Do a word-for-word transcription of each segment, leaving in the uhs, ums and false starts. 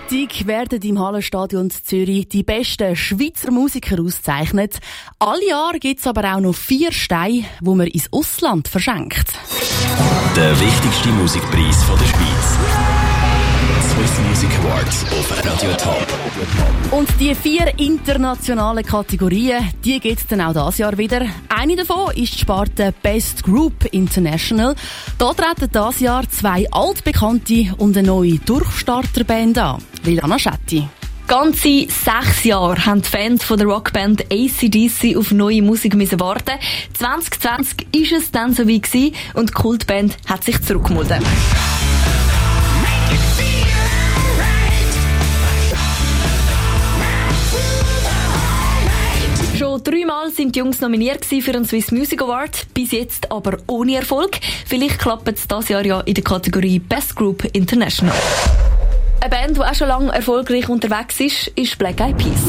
Freitag werden im Hallenstadion in Zürich die besten Schweizer Musiker ausgezeichnet. Alle Jahre gibt es aber auch noch vier Steine, die man ins Ausland verschenkt. Der wichtigste Musikpreis von der Schweiz. Swiss Music Awards auf Radio Top. Und die vier internationalen Kategorien, die gibt es dann auch dieses Jahr wieder. Eine davon ist die Sparte Best Group International. Da treten dieses Jahr zwei altbekannte und eine neue Durchstarterband an. Liliana Schetti. Ganze sechs Jahre haben die Fans von der Rockband A C D C auf neue Musik müssen warten. zwanzig zwanzig war es dann so wie gewesen und die Kultband hat sich zurückgemeldet. Schon dreimal sind die Jungs nominiert für den Swiss Music Award, bis jetzt aber ohne Erfolg. Vielleicht klappt es dieses Jahr ja in der Kategorie Best Group International. Eine Band, die auch schon lange erfolgreich unterwegs ist, ist Black Eyed Peas.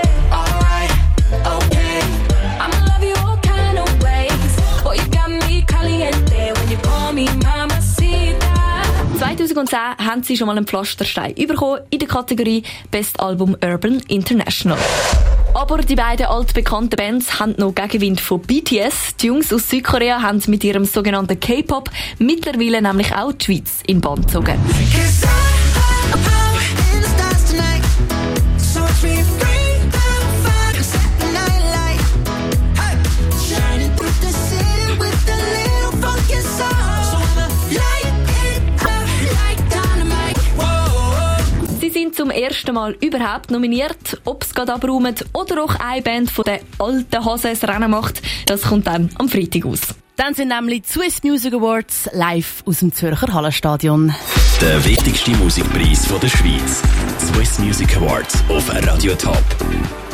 zweitausendzehn haben sie schon mal einen Pflasterstein bekommen in der Kategorie Best Album Urban International. Aber die beiden altbekannten Bands haben noch Gegenwind von B T S. Die Jungs aus Südkorea haben mit ihrem sogenannten K-Pop mittlerweile nämlich auch die Schweiz in Bann gezogen. Zum ersten Mal überhaupt nominiert. Ob es gerade abräumen oder auch eine Band von den alten Hasen das Rennen macht, das kommt dann am Freitag aus. Dann sind nämlich die Swiss Music Awards live aus dem Zürcher Hallenstadion. Der wichtigste Musikpreis von der Schweiz. Swiss Music Awards auf Radio Top.